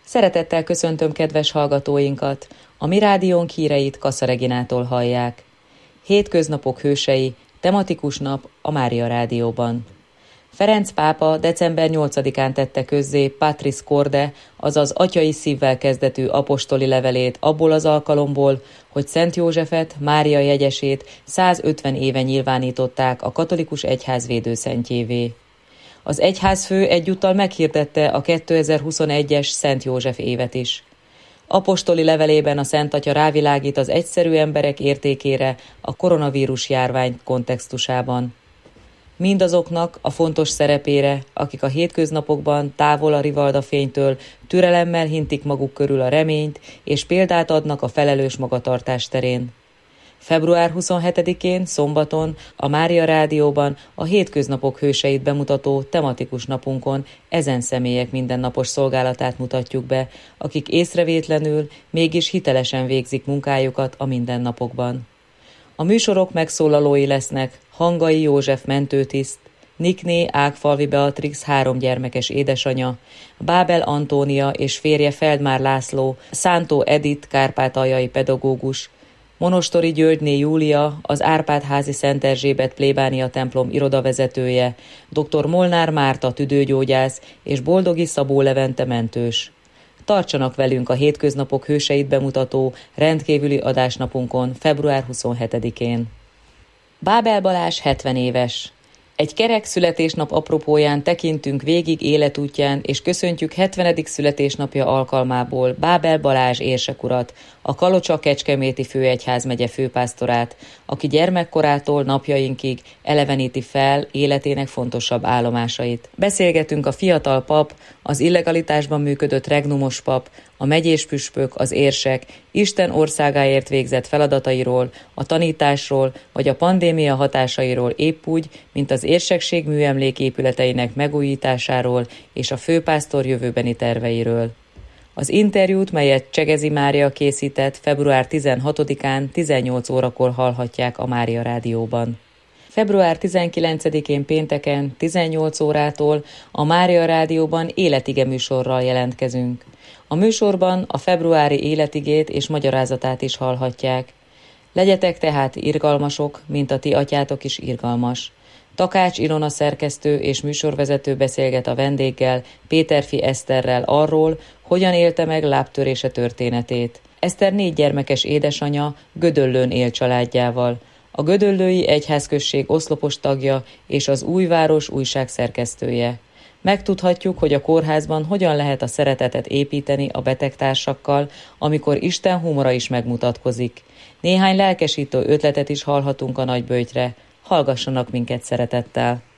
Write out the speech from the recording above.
Szeretettel köszöntöm kedves hallgatóinkat, a mi rádiónk híreit Kassa Reginától hallják. Hétköznapok hősei, tematikus nap a Mária Rádióban. Ferenc pápa december 8-án tette közzé Patris Corde, azaz atyai szívvel kezdetű apostoli levelét abból az alkalomból, hogy Szent Józsefet, Mária jegyesét 150 éve nyilvánították a katolikus egyház védőszentjévé. Az egyházfő egyúttal meghirdette a 2021-es Szent József évet is. Apostoli levelében a Szent Atya rávilágít az egyszerű emberek értékére a koronavírus járvány kontextusában. Mindazoknak a fontos szerepére, akik a hétköznapokban távol a rivaldafénytől türelemmel hintik maguk körül a reményt és példát adnak a felelős magatartás terén. Február 27-én, szombaton a Mária Rádióban a hétköznapok hőseit bemutató tematikus napunkon ezen személyek mindennapos szolgálatát mutatjuk be, akik észrevétlenül, mégis hitelesen végzik munkájukat a mindennapokban. A műsorok megszólalói lesznek Hangai József mentőtiszt, Nikné Ágfalvi Beatrix 3 gyermekes édesanya, Bábel Antónia és férje Feldmár László, Szántó Edith kárpátaljai pedagógus, Monostori Györgyné Júlia, az Árpád-házi Szent Erzsébet plébánia templom irodavezetője, dr. Molnár Márta tüdőgyógyász és Boldogi Szabó Levente mentős. Tartsanak velünk a hétköznapok hőseit bemutató rendkívüli adásnapunkon február 27-én. Bábel Balázs 70 éves. Egy kerek születésnap apropóján tekintünk végig életútján, és köszöntjük 70. születésnapja alkalmából Bábel Balázs érsekurat, a Kalocsa-Kecskeméti főegyházmegye főpásztorát, aki gyermekkorától napjainkig eleveníti fel életének fontosabb állomásait. Beszélgetünk a fiatal pap, az illegalitásban működött regnumos pap, a megyés püspök, az érsek, Isten országáért végzett feladatairól, a tanításról vagy a pandémia hatásairól épp úgy, mint az érsekség műemléképületeinek megújításáról és a főpásztor jövőbeni terveiről. Az interjút, melyet Csegezi Mária készített, február 16-án 18 órakor hallhatják a Mária Rádióban. Február 19-én pénteken 18 órától a Mária Rádióban életige műsorral jelentkezünk. A műsorban a februári életigét és magyarázatát is hallhatják. Legyetek tehát irgalmasok, mint a ti atyátok is irgalmas. Takács Ilona szerkesztő és műsorvezető beszélget a vendéggel, Péterfi Eszterrel arról, hogyan élte meg lábtörése történetét. Eszter 4 gyermekes édesanya, Gödöllőn él családjával. A Gödöllői Egyházközség oszlopos tagja és az Újváros újság szerkesztője. Megtudhatjuk, hogy a kórházban hogyan lehet a szeretetet építeni a betegtársakkal, amikor Isten humora is megmutatkozik. Néhány lelkesítő ötletet is hallhatunk a nagyböjtre. Hallgassanak minket szeretettel!